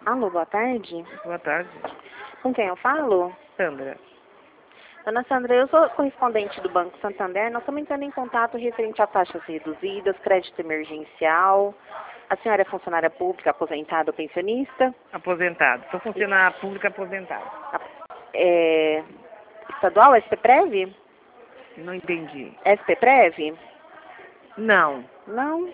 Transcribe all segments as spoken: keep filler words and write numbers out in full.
Alô, boa tarde. Boa tarde. Com quem eu falo? Sandra. Dona Sandra, eu sou correspondente do Banco Santander. Nós estamos entrando em contato referente a taxas reduzidas, crédito emergencial. A senhora é funcionária pública, aposentada ou pensionista? Aposentado. Sou funcionária pública aposentada. É, estadual, S P Prev? Não entendi. S P Prev? Não. Não.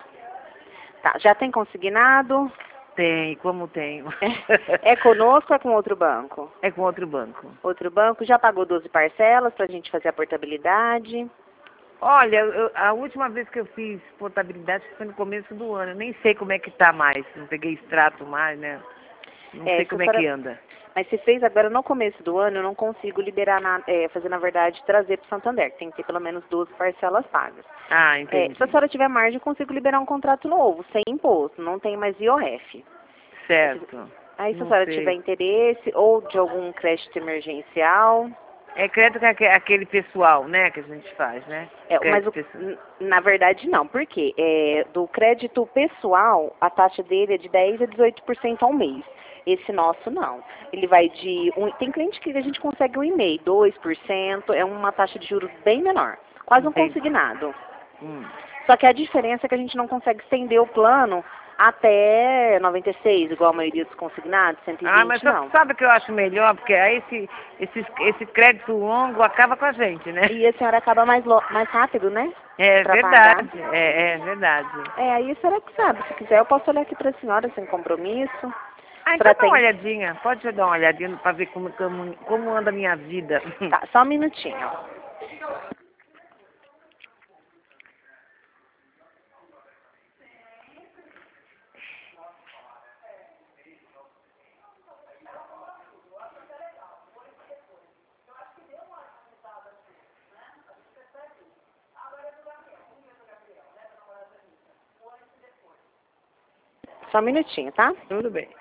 Tá, já tem consignado? Tem, como tenho. É, é conosco ou é com outro banco? É com outro banco. Outro banco já pagou doze parcelas para a gente fazer a portabilidade? Olha, eu- a última vez que eu fiz portabilidade foi no começo do ano. Eu nem sei como é que tá mais. Não peguei extrato mais, né? Não É, sei se como a é que senhora- anda. Mas se fez agora no começo do ano, eu não consigo liberar, na, é, fazer na verdade, trazer para o Santander. Tem que ter pelo menos doze parcelas pagas. Ah, É, entendi. se a senhora tiver margem, eu consigo liberar um contrato novo, sem imposto, não tem mais I O F. Certo. Aí se a Não senhora sei. tiver interesse, ou de algum crédito emergencial, É crédito que é aque- aquele pessoal, né, que a gente faz, né? é, mas Crédito o- pessoal. n- na verdade não, porque é, do crédito pessoal, a taxa dele é de dez a dezoito por cento ao mês. Esse nosso não. Ele vai de. Um, tem cliente que a gente consegue um e meio, dois por cento, é uma taxa de juros bem menor. Quase um Entendi. consignado. Hum. Só que a diferença é que a gente não consegue estender o plano até noventa e seis, igual a maioria dos consignados, cento e vinte Ah, mas só- não. sabe o que eu acho melhor? Porque aí esse, esse, esse crédito longo acaba com a gente, né? E a senhora acaba mais, lo- mais rápido, né? É Pra pagar. verdade, é, é verdade. É, aí a senhora que sabe. Se quiser, eu posso olhar aqui pra senhora sem compromisso. Ah, A então senhora dá uma tem. olhadinha. Pode dar uma olhadinha para ver como, como, como anda a minha vida. Tá, só um minutinho. Só um minutinho, tá? Tudo bem.